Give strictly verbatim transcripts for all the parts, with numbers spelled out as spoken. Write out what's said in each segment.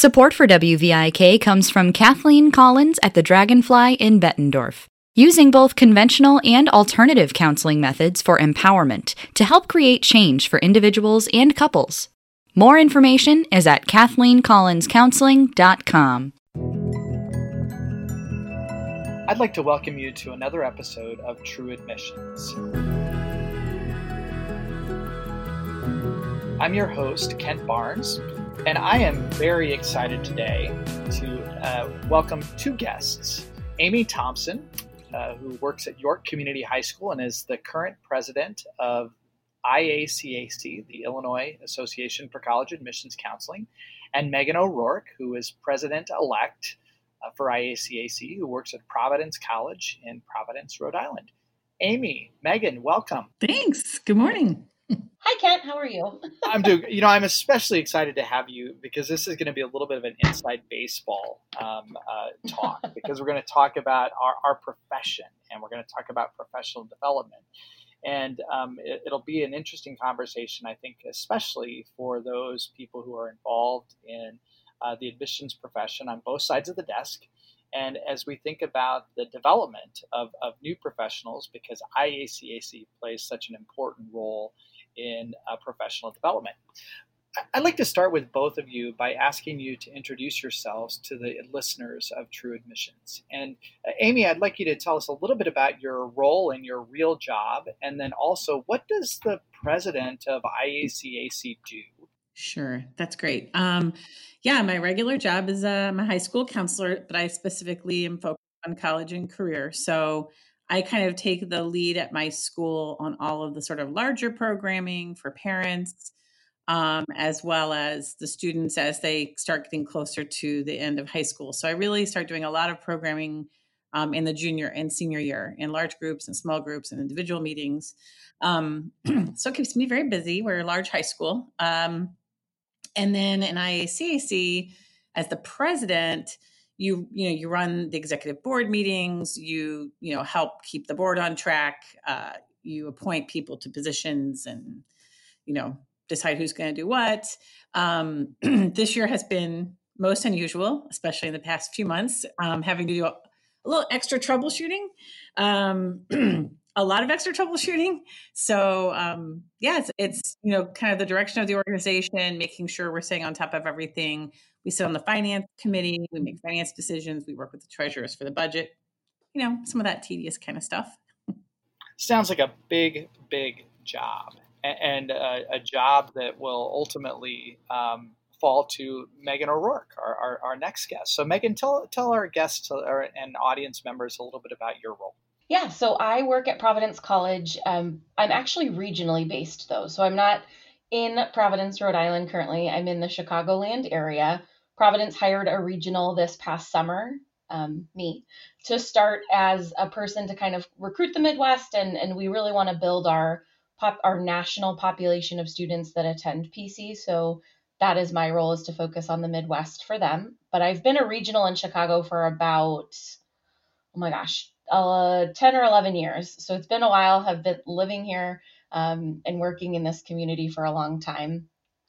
Support for W V I K comes from Kathleen Collins at the Dragonfly in Bettendorf, using both conventional and alternative counseling methods for empowerment to help create change for individuals and couples. More information is at kathleen collins counseling dot com. I'd like to welcome you to another episode of True Admissions. I'm your host, Kent Barnes, and I am very excited today to uh, welcome two guests. Amy Thompson, uh, who works at York Community High School and is the current president of I A C A C, the Illinois Association for College Admissions Counseling, and Megan O'Rourke, who is president-elect uh, for I A C A C, who works at Providence College in Providence, Rhode Island. Amy, Megan, welcome. Thanks. Good morning. Hi, Kent. How are you? I'm doing, you know, I'm especially excited to have you because this is going to be a little bit of an inside baseball um, uh, talk because we're going to talk about our, our profession and we're going to talk about professional development. And um, it, it'll be an interesting conversation, I think, especially for those people who are involved in uh, the admissions profession on both sides of the desk. And as we think about the development of, of new professionals, because I A C A C plays such an important role in uh, professional development. I'd like to start with both of you by asking you to introduce yourselves to the listeners of True Admissions. And uh, Amy, I'd like you to tell us a little bit about your role and your real job, and then also what does the president of I A C A C do? Sure, that's great. Um, yeah, my regular job is uh, I'm a high school counselor, but I specifically am focused on college and career. So I kind of take the lead at my school on all of the sort of larger programming for parents, um, as well as the students as they start getting closer to the end of high school. So I really start doing a lot of programming um, in the junior and senior year in large groups and small groups and individual meetings. Um, so it keeps me very busy. We're a large high school. Um, and then in I A C A C, as the president, you you know you run the executive board meetings, you you know help keep the board on track, uh, you appoint people to positions, and you know decide who's going to do what. Um, this year has been most unusual, especially in the past few months, um, having to do a, a little extra troubleshooting, um, a lot of extra troubleshooting. So um, yeah, it's, it's you know kind of the direction of the organization, making sure we're staying on top of everything. We sit on the finance committee, we make finance decisions, we work with the treasurers for the budget, you know, some of that tedious kind of stuff. Sounds like a big, big job and uh, a job that will ultimately um, fall to Megan O'Rourke, our, our, our next guest. So Megan, tell, tell our guests and audience members a little bit about your role. Yeah, so I work at Providence College. Um, I'm actually regionally based, though. So I'm not in Providence, Rhode Island currently. I'm in the Chicagoland area. Providence hired a regional this past summer, um, me, to start as a person to kind of recruit the Midwest. And, and we really want to build our pop, our national population of students that attend P C. So that is my role, is to focus on the Midwest for them. But I've been a regional in Chicago for about, oh my gosh, uh, ten or eleven years. So it's been a while. Have been living here um, and working in this community for a long time.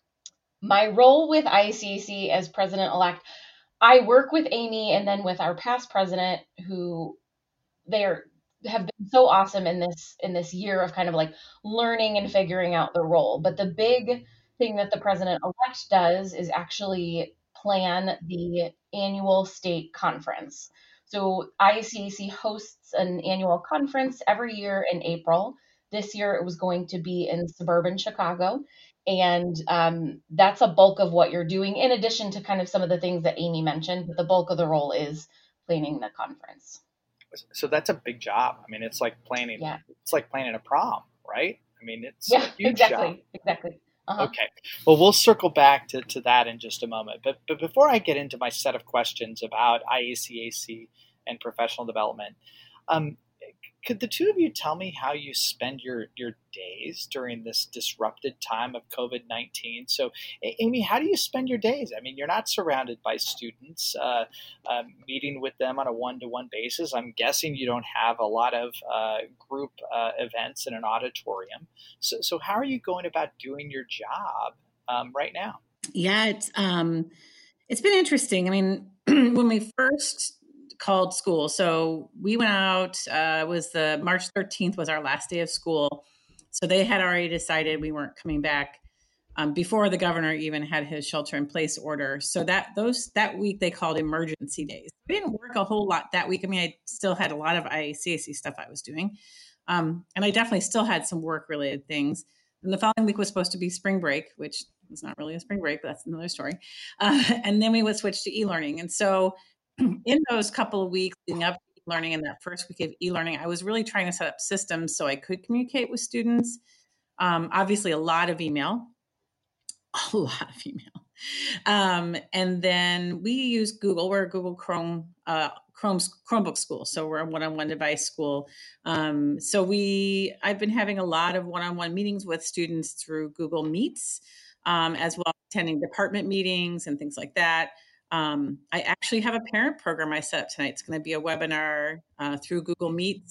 My role with I A C A C as president-elect, I work with Amy and then with our past president, who they are, have been so awesome in this in this year of kind of like learning and figuring out the role. But the big thing that the president-elect does is actually plan the annual state conference. So I A C A C hosts an annual conference every year in April. This year it was going to be in suburban Chicago. And um, that's a bulk of what you're doing, in addition to kind of some of the things that Amy mentioned. But the bulk of the role is planning the conference. So that's a big job. I mean, it's like planning. Yeah. It's like planning a prom, right? I mean, it's yeah, a huge exactly, job. exactly. Uh-huh. Okay. Well, we'll circle back to, to that in just a moment. But but before I get into my set of questions about I A C A C and professional development, um, could the two of you tell me how you spend your, your days during this disrupted time of COVID nineteen? So, Amy, how do you spend your days? I mean, you're not surrounded by students, uh, uh, meeting with them on a one-to-one basis. I'm guessing you don't have a lot of uh, group uh, events in an auditorium. So, so how are you going about doing your job um, right now? Yeah, it's um, It's been interesting. I mean, when we first called school, so we went out, uh, it was the March thirteenth was our last day of school. So they had already decided we weren't coming back um, before the governor even had his shelter in place order. So that those that week they called emergency days. We didn't work a whole lot that week. I mean, I still had a lot of I A C A C stuff I was doing. Um, and I definitely still had some work related things. And the following week was supposed to be spring break, which was not really a spring break, but that's another story. Uh, and then we would switch to e-learning. And so in those couple of weeks leading up to e-learning and that first week of e-learning, I was really trying to set up systems so I could communicate with students. Um, obviously, a lot of email, a lot of email. Um, and then we use Google. We're a Google Chrome, uh, Chrome's Chromebook school. So we're a one-on-one device school. Um, so we, I've been having a lot of one-on-one meetings with students through Google Meets, um, as well as attending department meetings and things like that. Um, I actually have a parent program I set up tonight. It's going to be a webinar uh, through Google Meets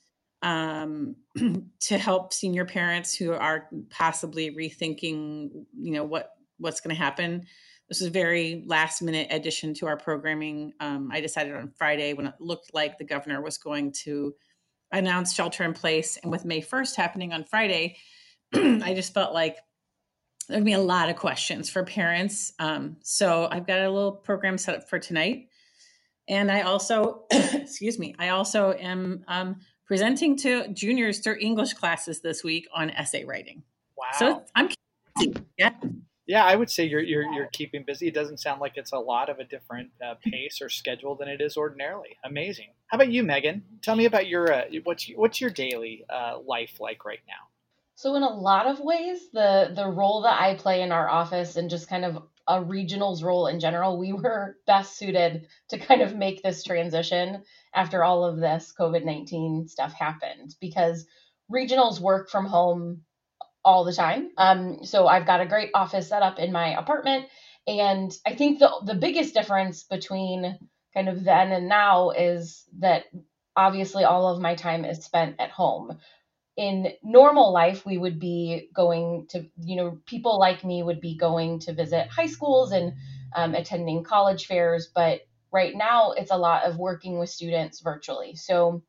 um, to help senior parents who are possibly rethinking, you know, what what's going to happen. This is a very last minute addition to our programming. Um, I decided on Friday when it looked like the governor was going to announce shelter in place. And with May first happening on Friday, I just felt like there'd be a lot of questions for parents. Um, so I've got a little program set up for tonight. And I also, excuse me, I also am um, presenting to juniors their English classes this week on essay writing. Wow. So I'm busy. Yeah. Yeah, I would say you're you're you're keeping busy. It doesn't sound like it's a lot of a different uh, pace or schedule than it is ordinarily. Amazing. How about you, Megan? Tell me about your uh, what's what's your daily uh, life like right now? So in a lot of ways, the the role that I play in our office and just kind of a regional's role in general, we were best suited to kind of make this transition after all of this COVID nineteen stuff happened, because regionals work from home all the time. Um, so I've got a great office set up in my apartment. And I think the the biggest difference between kind of then and now is that obviously all of my time is spent at home. In normal life, we would be going to, you know, people like me would be going to visit high schools and um, attending college fairs. But right now, it's a lot of working with students virtually. So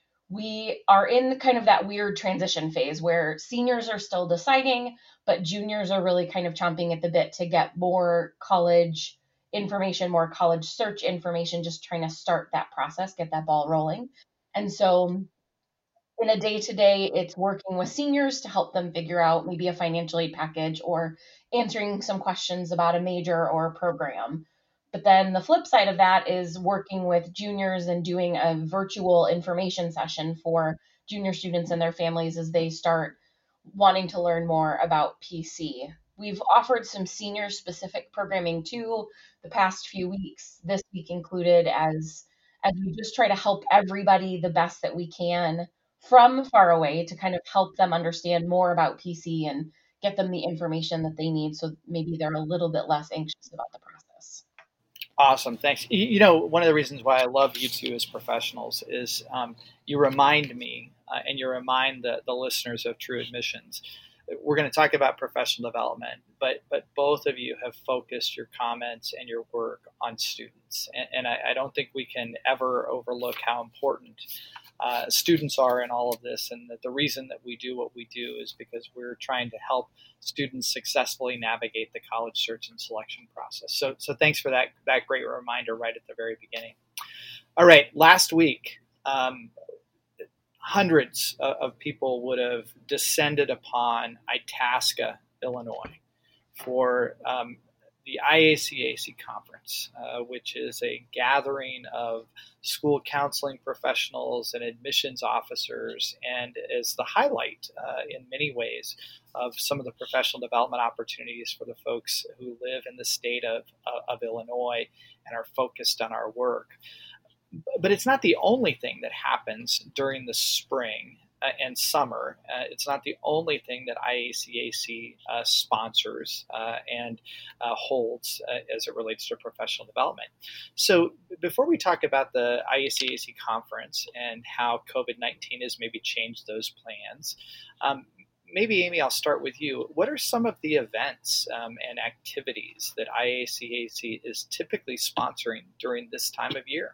we are in kind of that weird transition phase where seniors are still deciding, but juniors are really kind of chomping at the bit to get more college information, more college search information, just trying to start that process, get that ball rolling. And so in a day to day, it's working with seniors to help them figure out maybe a financial aid package or answering some questions about a major or a program. But then the flip side of that is working with juniors and doing a virtual information session for junior students and their families as they start wanting to learn more about P C. We've offered some senior specific programming too the past few weeks, this week included, as as we just try to help everybody the best that we can from far away to kind of help them understand more about P C and get them the information that they need so maybe they're a little bit less anxious about the process. Awesome. Thanks. You, you know, one of the reasons why I love you two as professionals is um, you remind me uh, and you remind the, the listeners of True Admissions. We're going to talk about professional development, but but both of you have focused your comments and your work on students. And, and I, I don't think we can ever overlook how important uh, students are in all of this. And that the reason that we do what we do is because we're trying to help students successfully navigate the college search and selection process. So so thanks for that, that great reminder right at the very beginning. All right, last week, um, hundreds of people would have descended upon Itasca, Illinois, for um, the I A C A C conference, uh, which is a gathering of school counseling professionals and admissions officers, and is the highlight uh, in many ways of some of the professional development opportunities for the folks who live in the state of, uh, of Illinois and are focused on our work. But it's not the only thing that happens during the spring uh, and summer. Uh, it's not the only thing that I A C A C uh, sponsors uh, and uh, holds uh, as it relates to professional development. So before we talk about the I A C A C conference and how COVID nineteen has maybe changed those plans, um, maybe, Amy, I'll start with you. What are some of the events um, and activities that I A C A C is typically sponsoring during this time of year?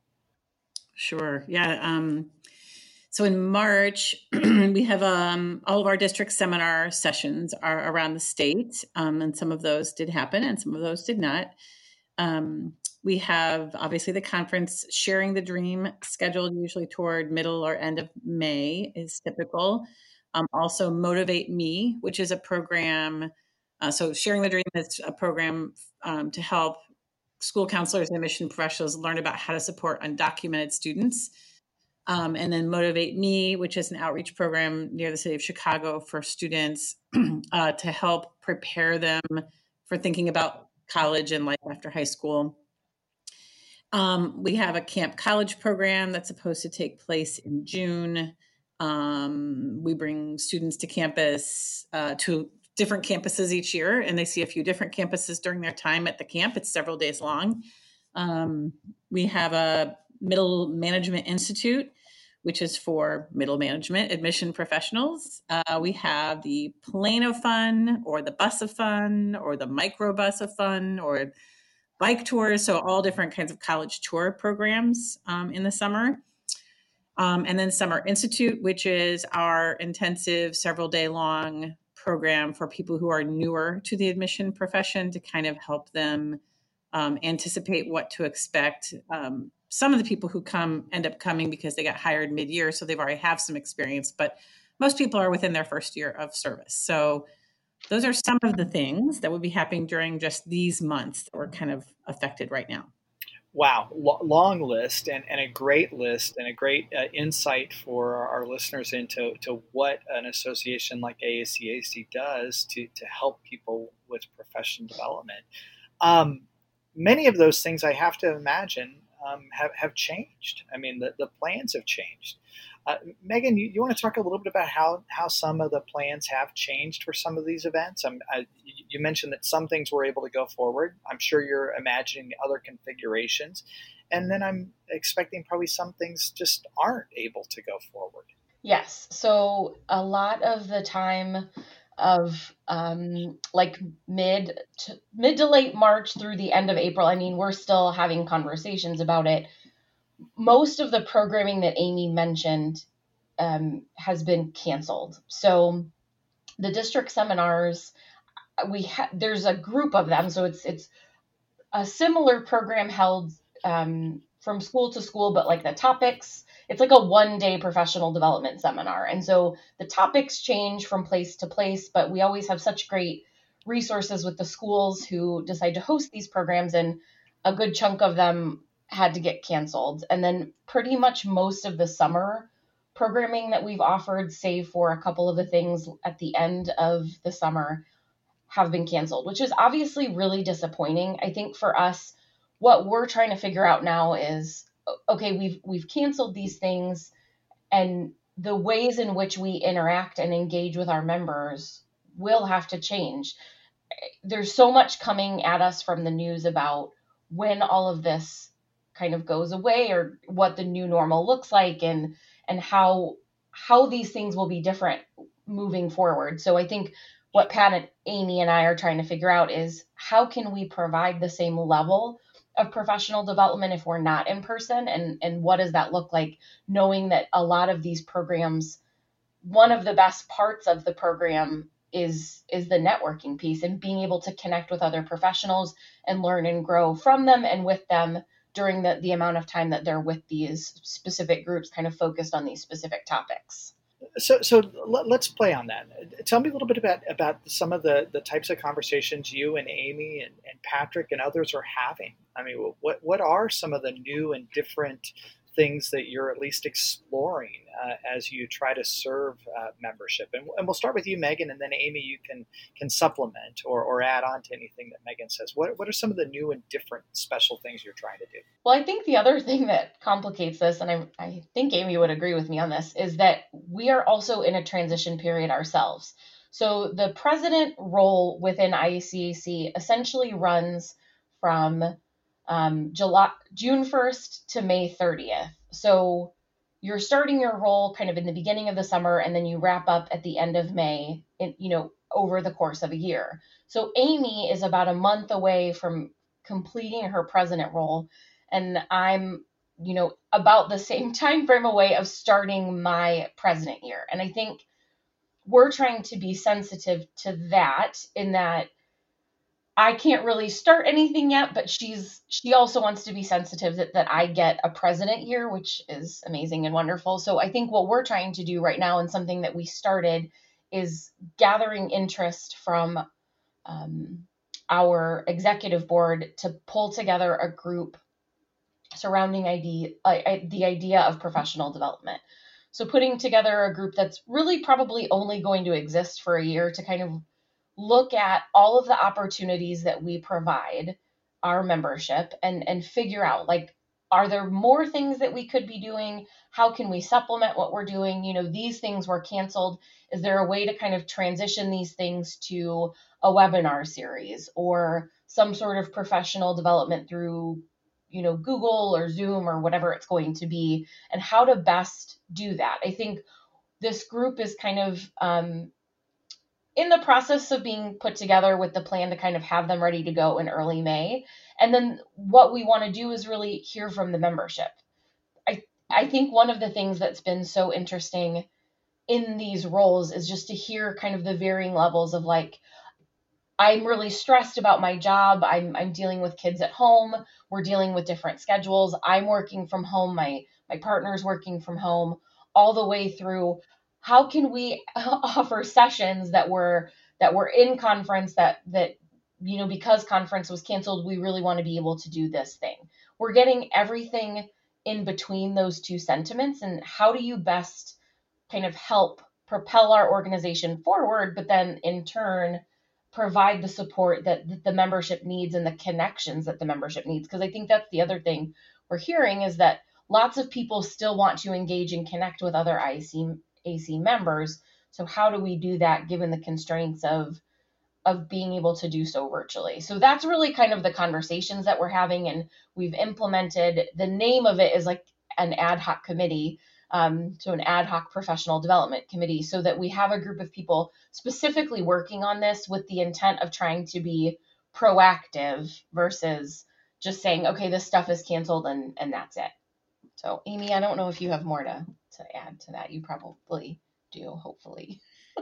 Sure. Yeah. Um, so in March, we have um, all of our district seminar sessions are around the state, um, and some of those did happen and some of those did not. Um, we have obviously the conference Sharing the Dream, scheduled usually toward middle or end of May is typical. Um, also Motivate Me, which is a program. Uh, so Sharing the Dream is a program um, to help school counselors and admission professionals learn about how to support undocumented students. Um, and then Motivate Me, which is an outreach program near the city of Chicago for students uh, to help prepare them for thinking about college and life after high school. Um, we have a Camp College program that's supposed to take place in June. Um, we bring students to campus, uh, to different campuses each year, and they see a few different campuses during their time at the camp. It's several days long. Um, we have a Middle Management Institute, which is for middle management admission professionals. Uh, we have the Plane of Fun, or the Bus of Fun, or the Microbus of Fun, or bike tours. So all different kinds of college tour programs um, in the summer. Um, and then Summer Institute, which is our intensive several day long program for people who are newer to the admission profession to kind of help them um, anticipate what to expect. Um, some of the people who come end up coming because they got hired mid-year, so they've already have some experience, but most people are within their first year of service. So those are some of the things that would be happening during just these months that we're kind of affected right now. Wow, L- long list and, and a great list and a great uh, insight for our, our listeners into to what an association like A A C A C does to, to help people with professional development. Um, many of those things I have to imagine um, have, have changed. I mean, the, the plans have changed. Uh, Megan, you, you want to talk a little bit about how, how some of the plans have changed for some of these events? Um, I, you mentioned that some things were able to go forward. I'm sure you're imagining other configurations. And then I'm expecting probably some things just aren't able to go forward. Yes. So a lot of the time of um, like mid to, mid to late March through the end of April, I mean, we're still having conversations about it. Most of the programming that Amy mentioned um, has been canceled. So the district seminars, we ha- there's a group of them. So it's it's a similar program held um, from school to school, but like the topics, it's like a one day professional development seminar. And so the topics change from place to place, but we always have such great resources with the schools who decide to host these programs, and a good chunk of them had to get canceled. And then pretty much most of the summer programming that we've offered, save for a couple of the things at the end of the summer, have been canceled, which is obviously really disappointing. I think for us, what we're trying to figure out now is, okay, we've we've canceled these things, and the ways in which we interact and engage with our members will have to change. There's so much coming at us from the news about when all of this kind of goes away, or what the new normal looks like, and and how how these things will be different moving forward. So I think what Pat and Amy and I are trying to figure out is, how can we provide the same level of professional development if we're not in person, and and what does that look like, knowing that a lot of these programs, one of the best parts of the program is is the networking piece, and being able to connect with other professionals and learn and grow from them and with them during the, the amount of time that they're with these specific groups kind of focused on these specific topics. So, so let's play on that. Tell me a little bit about, about some of the, the types of conversations you and Amy and, and Patrick and others are having. I mean, what what are some of the new and different things that you're at least exploring uh, as you try to serve uh, membership? And, and we'll start with you, Megan, and then Amy, you can can supplement or, or add on to anything that Megan says. What what are some of the new and different special things you're trying to do? Well, I think the other thing that complicates this, and I, I think Amy would agree with me on this, is that we are also in a transition period ourselves. So the president role within I A C A C essentially runs from um, July, June first to May thirtieth. So you're starting your role kind of in the beginning of the summer, and then you wrap up at the end of May, in, you know, over the course of a year. So Amy is about a month away from completing her president role, and I'm, you know, about the same time frame away of starting my president year. And I think we're trying to be sensitive to that, in that I can't really start anything yet, but she's she also wants to be sensitive that, that I get a president year, which is amazing and wonderful. So I think what we're trying to do right now, and something that we started, is gathering interest from um, our executive board to pull together a group surrounding idea, uh, the idea of professional development. So putting together a group that's really probably only going to exist for a year to kind of look at all of the opportunities that we provide our membership, and and figure out, like, are there more things that we could be doing? How can we supplement what we're doing? You know, these things were canceled. Is there a way to kind of transition these things to a webinar series or some sort of professional development through, you know, Google or Zoom or whatever it's going to be, and how to best do that? I think this group is kind of um, in the process of being put together, with the plan to kind of have them ready to go in early May. And then what we want to do is really hear from the membership. I, I think one of the things that's been so interesting in these roles is just to hear kind of the varying levels of, like, I'm really stressed about my job. I'm, I'm dealing with kids at home. We're dealing with different schedules. I'm working from home. My, my partner's working from home, all the way through. How can we offer sessions that were that were in conference, that that you know, because conference was canceled, we really want to be able to do this thing. We're getting everything in between those two sentiments, and how do you best kind of help propel our organization forward, but then in turn provide the support that, that the membership needs and the connections that the membership needs? Because I think that's the other thing we're hearing, is that lots of people still want to engage and connect with other I C A C members. So how do we do that given the constraints of of being able to do so virtually? So that's really kind of the conversations that we're having, and we've implemented, the name of it is like an ad hoc committee, um, so an ad hoc professional development committee, so that we have a group of people specifically working on this with the intent of trying to be proactive versus just saying, okay, this stuff is canceled and, and that's it. So Amy, I don't know if you have more to, to add to that. You probably do, hopefully.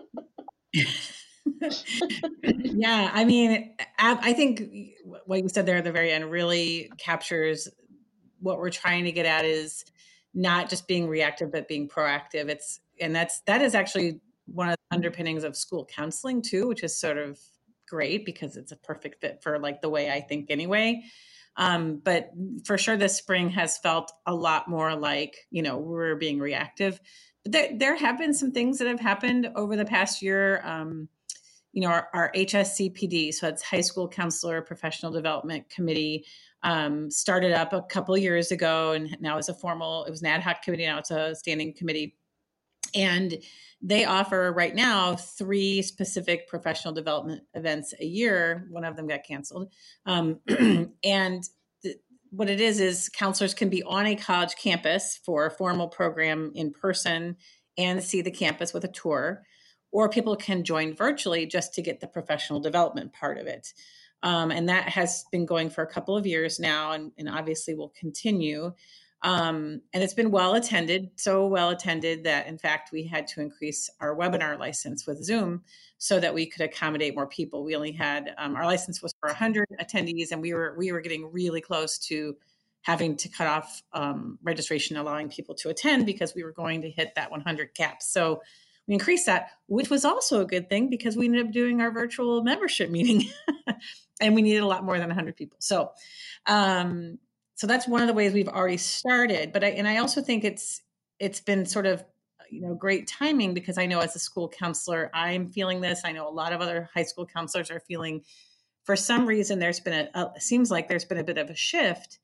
Yeah, I mean, I, I think what you said there at the very end really captures what we're trying to get at, is not just being reactive, but being proactive. It's, and that's, that is actually one of the underpinnings of school counseling too, which is sort of great because it's a perfect fit for, like, the way I think anyway. Um, but for sure, this spring has felt a lot more like, you know, we're being reactive. But there, there have been some things that have happened over the past year. Um, you know, our, our H S C P D, so it's High School Counselor Professional Development Committee, um, started up a couple of years ago, and now it's a formal, it was an ad hoc committee, now it's a standing committee. And they offer right now three specific professional development events a year. One of them got canceled. Um, and th- what it is, is counselors can be on a college campus for a formal program in person and see the campus with a tour, or people can join virtually just to get the professional development part of it. Um, and that has been going for a couple of years now, and, and obviously will continue. Um, and it's been well attended, so well attended that, in fact, we had to increase our webinar license with Zoom so that we could accommodate more people. We only had, um, our license was for one hundred attendees, and we were we were getting really close to having to cut off um, registration, allowing people to attend, because we were going to hit that one hundred cap. So we increased that, which was also a good thing because we ended up doing our virtual membership meeting and we needed a lot more than one hundred people. So, um, so that's one of the ways we've already started. But I, and I also think it's, it's been sort of, you know, great timing, because I know as a school counselor, I'm feeling this. I know a lot of other high school counselors are feeling, for some reason, there's been a, a seems like there's been a bit of a shift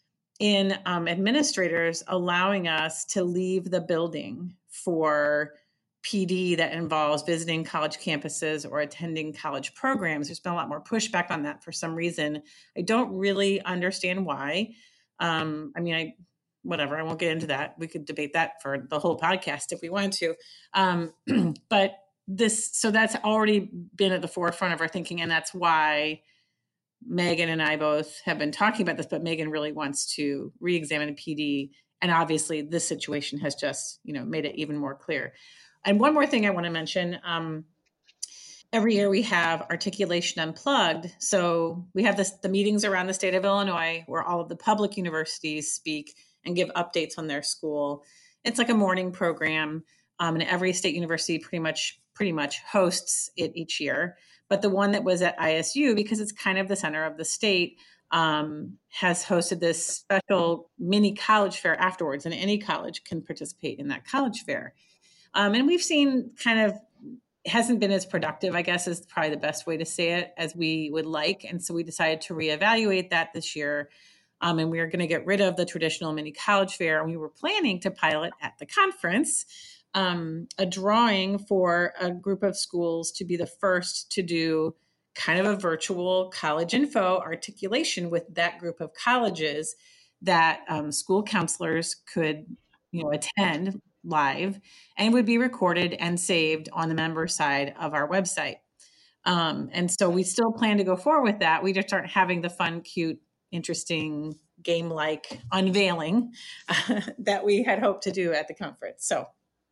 in um, administrators allowing us to leave the building for P D that involves visiting college campuses or attending college programs. There's been a lot more pushback on that for some reason. I don't really understand why. Um, I mean, I whatever. I won't get into that. We could debate that for the whole podcast if we wanted to. Um, but this, so that's already been at the forefront of our thinking. And that's why Megan and I both have been talking about this, but Megan really wants to re-examine P D. And obviously this situation has just, you know, made it even more clear. And one more thing I want to mention, um, every year we have Articulation Unplugged. So we have this, the meetings around the state of Illinois where all of the public universities speak and give updates on their school. It's like a morning program, um, and every state university pretty much pretty much hosts it each year. But the one that was at I S U, because it's kind of the center of the state, um, has hosted this special mini college fair afterwards, and any college can participate in that college fair. Um, and we've seen kind of, it hasn't been as productive, I guess is probably the best way to say it, as we would like. And so we decided to reevaluate that this year. Um, and we are going to get rid of the traditional mini college fair. And we were planning to pilot at the conference um, a drawing for a group of schools to be the first to do kind of a virtual college info articulation with that group of colleges that um, school counselors could, you know, attend live and would be recorded and saved on the member side of our website. Um, and so we still plan to go forward with that. We just aren't having the fun, cute, interesting game-like unveiling uh, that we had hoped to do at the conference. So,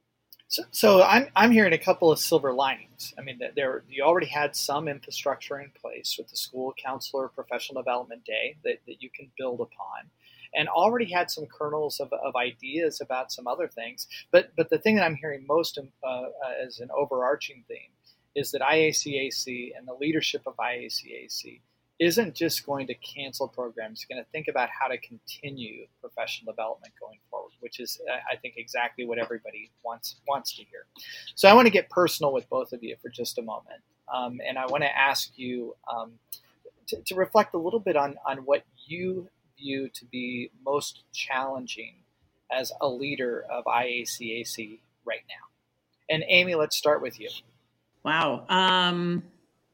so, so I'm I'm hearing a couple of silver linings. I mean, there you already had some infrastructure in place with the school counselor professional development day that, that you can build upon, and already had some kernels of, of ideas about some other things. But but the thing that I'm hearing most uh, uh, as an overarching theme is that I A C A C and the leadership of I A C A C isn't just going to cancel programs, it's going to think about how to continue professional development going forward, which is, I think, exactly what everybody wants wants to hear. So I want to get personal with both of you for just a moment. Um, and I want to ask you um, to, to reflect a little bit on, on what you view to be most challenging as a leader of I A C A C right now. And Amy, let's start with you. Wow. Um,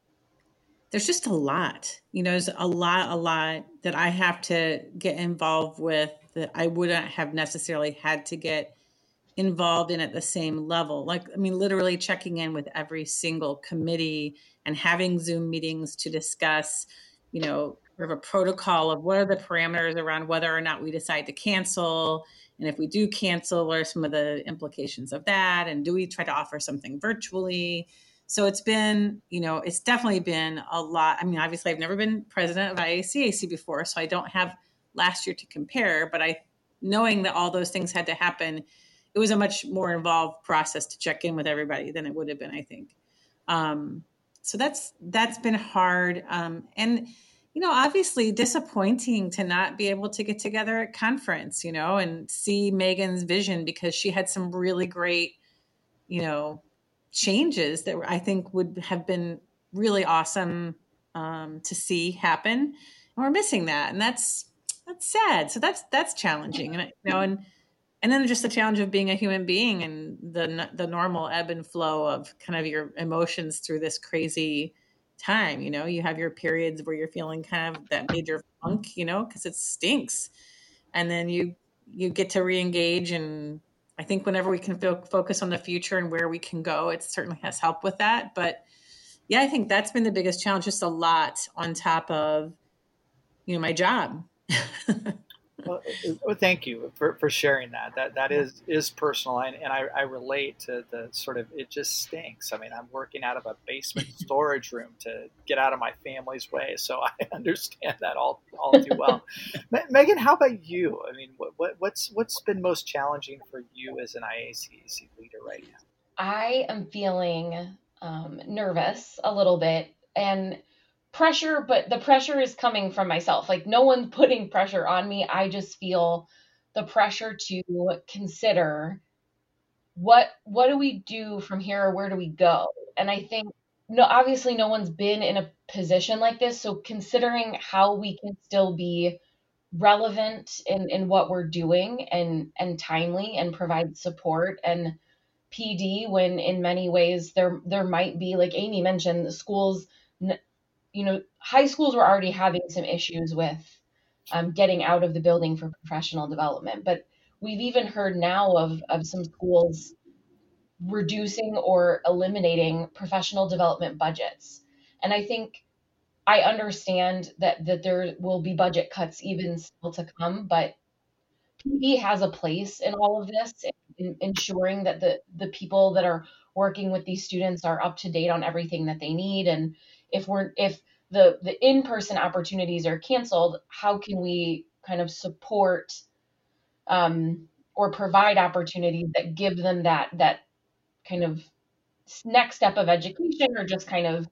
there's just a lot, you know, there's a lot, a lot that I have to get involved with that I wouldn't have necessarily had to get involved in at the same level. Like, I mean, literally checking in with every single committee and having Zoom meetings to discuss, you know, sort of a protocol of what are the parameters around whether or not we decide to cancel. And if we do cancel, what are some of the implications of that? And do we try to offer something virtually? So it's been, you know, it's definitely been a lot. I mean, obviously I've never been president of I A C A C before, so I don't have last year to compare, but I, knowing that all those things had to happen, it was a much more involved process to check in with everybody than it would have been, I think. Um, so that's, that's been hard. Um, and, you know, obviously disappointing to not be able to get together at conference, you know, and see Megan's vision, because she had some really great, you know, changes that I think would have been really awesome um, to see happen. And we're missing that. And that's, that's sad. So that's, that's challenging. And, you know, and, and then just the challenge of being a human being and the, the normal ebb and flow of kind of your emotions through this crazy time. You know, you have your periods where you're feeling kind of that major funk, you know, cause it stinks. And then you, you get to re-engage, and I think whenever we can fo- focus on the future and where we can go, it certainly has helped with that. But yeah, I think that's been the biggest challenge, just a lot on top of, you know, my job. Well, well, thank you for, for sharing that. That that is is personal, and, and I, I relate to the sort of, it just stinks. I mean, I'm working out of a basement storage room to get out of my family's way, so I understand that all all too well. Megan, how about you? I mean, what, what what's what's been most challenging for you as an I A C A C leader right now? I am feeling um, nervous a little bit, and pressure, but the pressure is coming from myself. Like, no one's putting pressure on me. I just feel the pressure to consider what what do we do from here? Where do we go? And I think, no, obviously no one's been in a position like this. So considering how we can still be relevant in, in what we're doing and and timely and provide support and P D, when in many ways there there might be, like Amy mentioned, the schools, you know, high schools were already having some issues with um, getting out of the building for professional development. But we've even heard now of, of some schools reducing or eliminating professional development budgets. And I think I understand that that there will be budget cuts even still to come, but P D has a place in all of this, in ensuring that the the people that are working with these students are up to date on everything that they need. And if we're if the the in-person opportunities are canceled, how can we kind of support um, or provide opportunities that give them that that kind of next step of education, or just kind of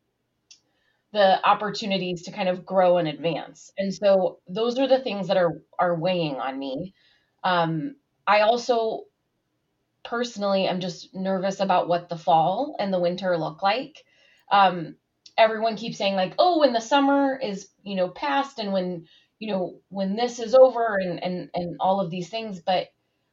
the opportunities to kind of grow and advance. And so those are the things that are are weighing on me. Um, I also personally am just nervous about what the fall and the winter look like. Um, everyone keeps saying like, oh, when the summer is, you know, past, and when, you know, when this is over, and and and all of these things, but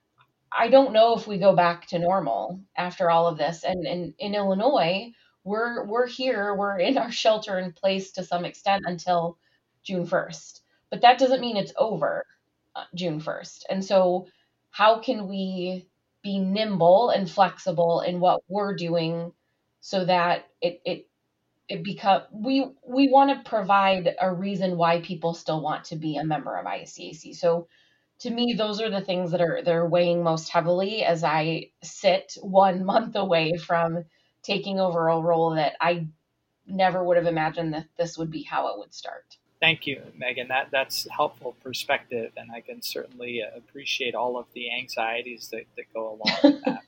I don't know if we go back to normal after all of this. And, and in Illinois, we're we're here, we're in our shelter in place to some extent until June first. But that doesn't mean it's over uh, June first. And so how can we be nimble and flexible in what we're doing so that it it it become we we want to provide a reason why people still want to be a member of I A C A C. So to me, those are the things that are that are weighing most heavily as I sit one month away from taking over a role that I never would have imagined that this would be how it would start. Thank you, Megan. That that's helpful perspective, and I can certainly appreciate all of the anxieties that, that go along with that.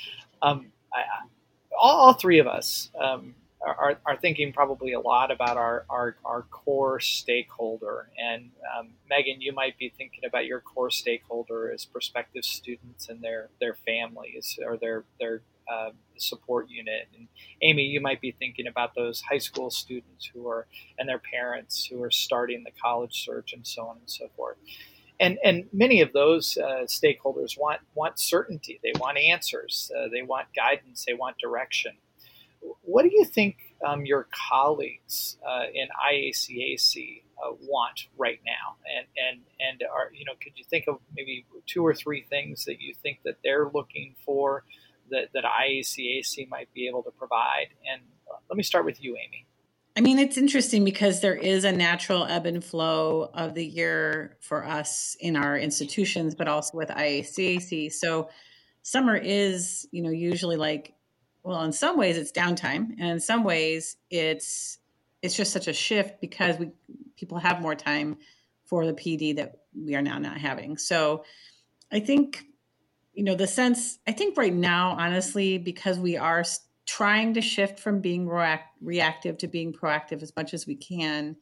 um, I, I, all, all three of us um, are, are thinking probably a lot about our, our, our core stakeholder. And um, Megan, you might be thinking about your core stakeholder as prospective students and their, their families or their, their uh, support unit. And Amy, you might be thinking about those high school students who are, and their parents who are starting the college search and so on and so forth. And and many of those uh, stakeholders want, want certainty. They want answers. Uh, they want guidance. They want direction. What do you think um, your colleagues uh, in I A C A C uh, want right now? And and and are you know, could you think of maybe two or three things that you think that they're looking for that, that I A C A C might be able to provide? And uh, let me start with you, Amy. I mean, it's interesting because there is a natural ebb and flow of the year for us in our institutions, but also with I A C A C. So summer is, you know, usually like, well, in some ways it's downtime, and in some ways it's it's just such a shift because we people have more time for the P D that we are now not having. So I think, you know, the sense, I think right now, honestly, because we are trying to shift from being react, reactive to being proactive as much as we can,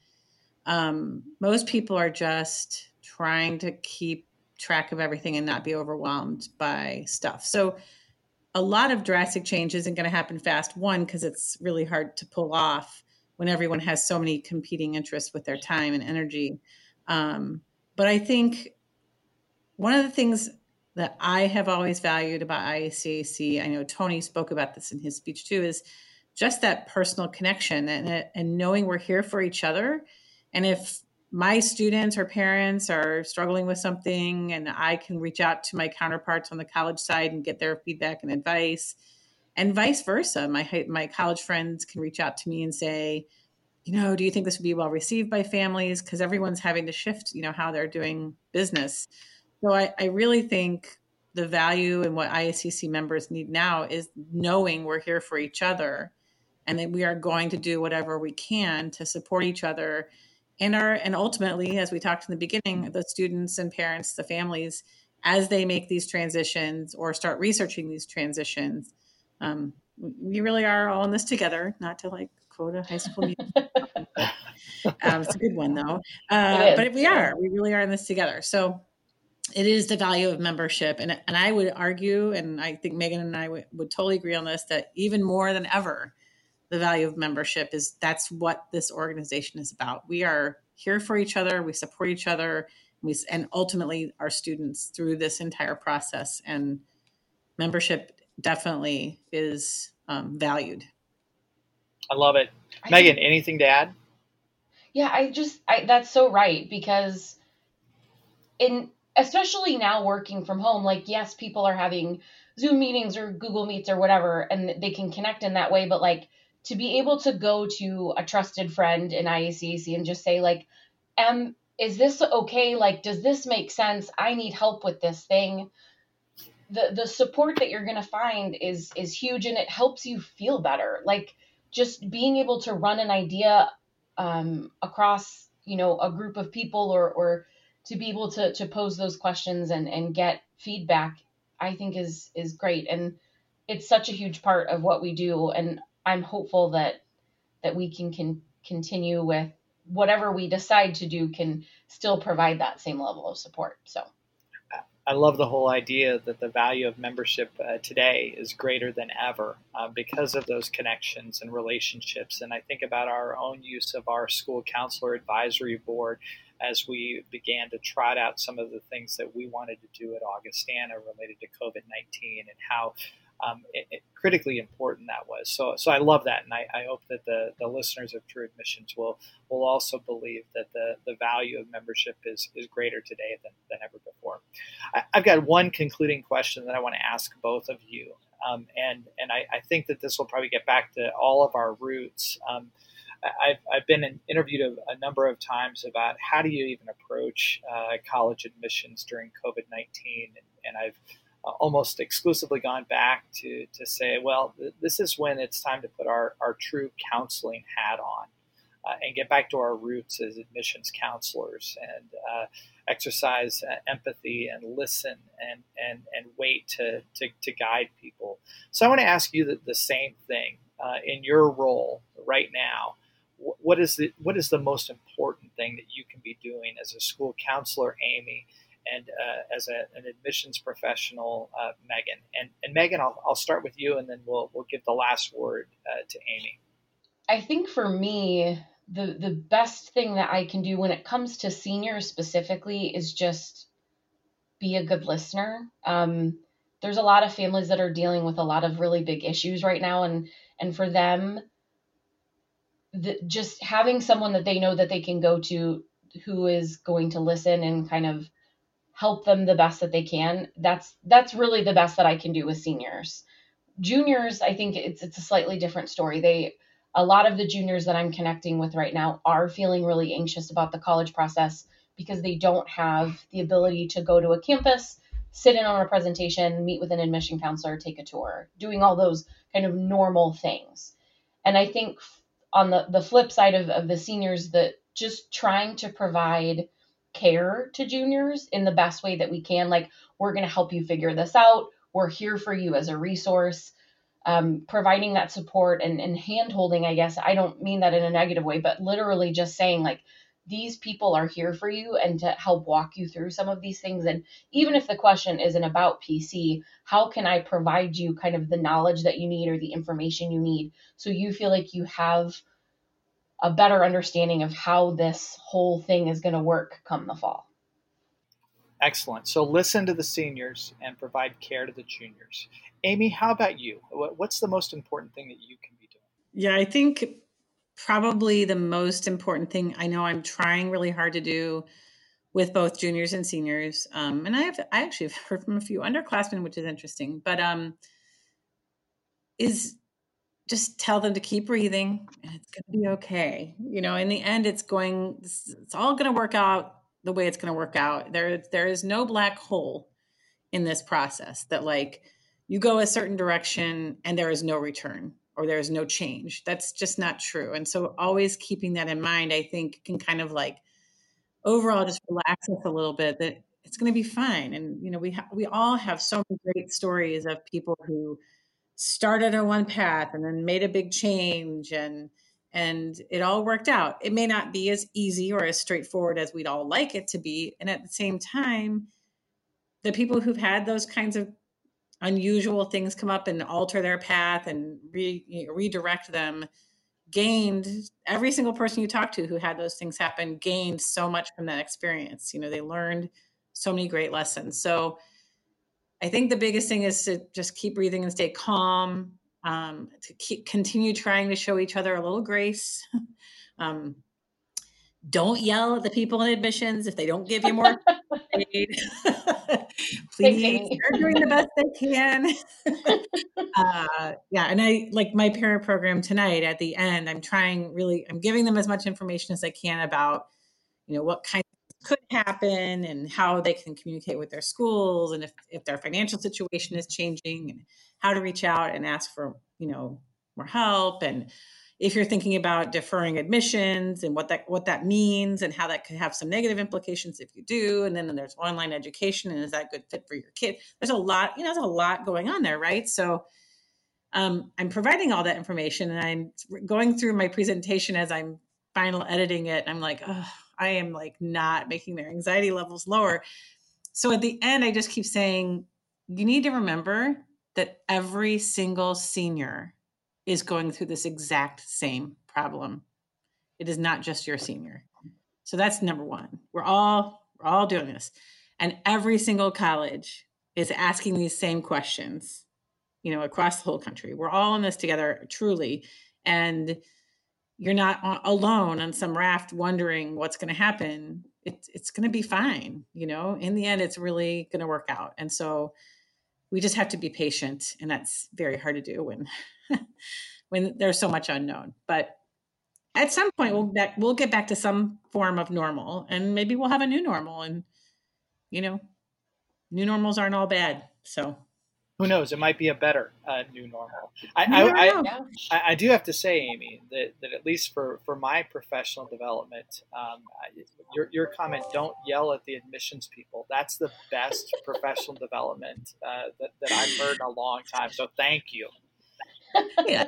um, most people are just trying to keep track of everything and not be overwhelmed by stuff. So a lot of drastic change isn't going to happen fast. One, because it's really hard to pull off when everyone has so many competing interests with their time and energy. Um, but I think one of the things that I have always valued about I A C A C, I know Tony spoke about this in his speech too, is just that personal connection and, and knowing we're here for each other. And if my students or parents are struggling with something, and I can reach out to my counterparts on the college side and get their feedback and advice, and vice versa. My my college friends can reach out to me and say, you know, do you think this would be well received by families? Because everyone's having to shift, you know, how they're doing business. So I, I really think the value and what I A C C members need now is knowing we're here for each other, and that we are going to do whatever we can to support each other. And our, and ultimately, as we talked in the beginning, the students and parents, the families, as they make these transitions or start researching these transitions, um, we really are all in this together. Not to like quote a high school music, um, it's a good one though. Uh, but we are, we really are in this together. So it is the value of membership, and and I would argue, and I think Megan and I w- would totally agree on this, that even more than ever, the value of membership is that's what this organization is about. We are here for each other. We support each other. We, and ultimately our students through this entire process, and membership definitely is um, valued. I love it. Megan, anything to add? Yeah, I just, I, that's so right, because in especially now working from home, like, yes, people are having Zoom meetings or Google Meets or whatever, and they can connect in that way. But like to be able to go to a trusted friend in I A C A C and just say like, am, is this okay? Like, does this make sense? I need help with this thing. The, the support that you're going to find is, is huge, and it helps you feel better. Like just being able to run an idea um, across, you know, a group of people, or, or to be able to, to pose those questions and, and get feedback, I think is, is great. And it's such a huge part of what we do. And I'm hopeful that, that we can, can continue with whatever we decide to do can still provide that same level of support. So I love the whole idea that the value of membership uh, today is greater than ever uh, because of those connections and relationships. And I think about our own use of our school counselor advisory board as we began to trot out some of the things that we wanted to do at Augustana related to COVID nineteen, and how um, it, it, critically important that was. So, so I love that, and I, I hope that the, the listeners of True Admissions will will also believe that the, the value of membership is, is greater today than, than ever before. I, I've got one concluding question that I want to ask both of you, um, and and I, I think that this will probably get back to all of our roots. Um, I've, I've been in, interviewed a, a number of times about how do you even approach uh, college admissions during COVID nineteen, and, and I've uh, almost exclusively gone back to, to say, well, th- this is when it's time to put our, our true counseling hat on uh, and get back to our roots as admissions counselors, and uh, exercise uh, empathy and listen and, and, and wait to, to, to guide people. So I want to ask you the, the same thing uh, in your role right now. What is the what is the most important thing that you can be doing as a school counselor, Amy, and uh, as a, an admissions professional, uh, Megan? And, and Megan, I'll, I'll start with you, and then we'll we'll give the last word uh, to Amy. I think for me, the the best thing that I can do when it comes to seniors specifically is just be a good listener. Um, there's a lot of families that are dealing with a lot of really big issues right now, and and for them, the, just having someone that they know that they can go to who is going to listen and kind of help them the best that they can. That's that's really the best that I can do with seniors. Juniors, I think it's it's a slightly different story. They a lot of the juniors that I'm connecting with right now are feeling really anxious about the college process because they don't have the ability to go to a campus, sit in on a presentation, meet with an admission counselor, take a tour, doing all those kind of normal things. And I think on the, the flip side of, of the seniors, that just trying to provide care to juniors in the best way that we can. Like, we're going to help you figure this out. We're here for you as a resource, um, providing that support and, and hand holding, I guess. I don't mean that in a negative way, but literally just saying like, these people are here for you and to help walk you through some of these things. And even if the question isn't about P C, how can I provide you kind of the knowledge that you need or the information you need so you feel like you have a better understanding of how this whole thing is going to work come the fall. Excellent. So listen to the seniors and provide care to the juniors. Amy, how about you? What's the most important thing that you can be doing? Yeah, I think probably the most important thing I know I'm trying really hard to do with both juniors and seniors. Um, and I have, I actually have heard from a few underclassmen, which is interesting, but um, is just tell them to keep breathing and it's going to be okay. You know, in the end, it's going, it's all going to work out the way it's going to work out. There, there is no black hole in this process that like you go a certain direction and there is no return or there is no change. That's just not true. And so always keeping that in mind, I think can kind of like overall just relax us a little bit that it's going to be fine. And, you know, we, ha- we all have so many great stories of people who started on one path and then made a big change and, and it all worked out. It may not be as easy or as straightforward as we'd all like it to be. And at the same time, the people who've had those kinds of unusual things come up and alter their path and re, you know, redirect them gained, every single person you talk to who had those things happen gained so much from that experience. You know, they learned so many great lessons. So I think the biggest thing is to just keep breathing and stay calm, um, to keep continue trying to show each other a little grace. um, don't yell at the people in admissions if they don't give you more aid. Please, they're doing the best they can. uh, yeah, and I like my parent program tonight. At the end, I'm trying really. I'm giving them as much information as I can about, you know, what kind of could happen and how they can communicate with their schools, and if if their financial situation is changing, and how to reach out and ask for, you know, more help, and if you're thinking about deferring admissions and what that what that means and how that could have some negative implications if you do. And then there's online education, and is that a good fit for your kid? There's a lot, you know, there's a lot going on there, right? So um, I'm providing all that information, and I'm going through my presentation as I'm final editing it. I'm like, oh, I am like not making their anxiety levels lower. So at the end, I just keep saying, you need to remember that every single senior is going through this exact same problem. It is not just your senior. So that's number one. We're all, we're all doing this. And every single college is asking these same questions, you know, across the whole country. We're all in this together, truly. And you're not alone on some raft wondering what's going to happen. It's, it's going to be fine. You know, in the end, it's really going to work out. And so we just have to be patient. And that's very hard to do when when there's so much unknown. But at some point, we'll back, we'll get back to some form of normal, and maybe we'll have a new normal. And, you know, new normals aren't all bad. So who knows? It might be a better uh, new normal. I, I, I, I, I do have to say, Amy, that, that at least for, for my professional development, um, your, your comment, don't yell at the admissions people. That's the best professional development uh, that, that I've heard in a long time. So thank you. Yeah.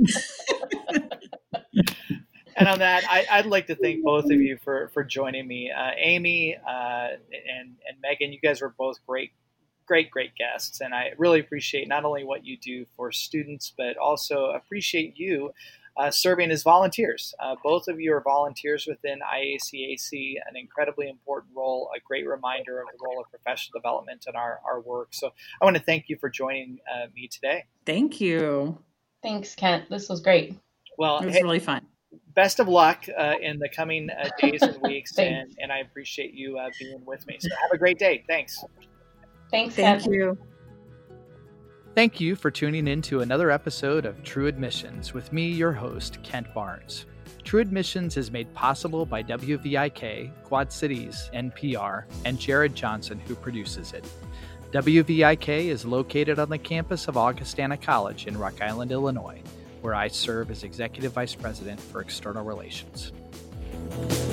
And on that, I, I'd like to thank both of you for, for joining me. Uh, Amy uh, and, and Megan, you guys were both great, great, great guests. And I really appreciate not only what you do for students, but also appreciate you uh, serving as volunteers. Uh, both of you are volunteers within I A C A C, an incredibly important role, a great reminder of the role of professional development in our, our work. So I want to thank you for joining uh, me today. Thank you. Thanks, Kent. This was great. Well, it was hey, really fun. Best of luck uh, in the coming uh, days and weeks, and, and I appreciate you uh, being with me. So have a great day. Thanks. Thanks, Thank Kent. you. Thank you for tuning in to another episode of True Admissions with me, your host, Kent Barnes. True Admissions is made possible by W V I K, Quad Cities, N P R, and Jared Johnson, who produces it. W V I K is located on the campus of Augustana College in Rock Island, Illinois, where I serve as Executive Vice President for External Relations.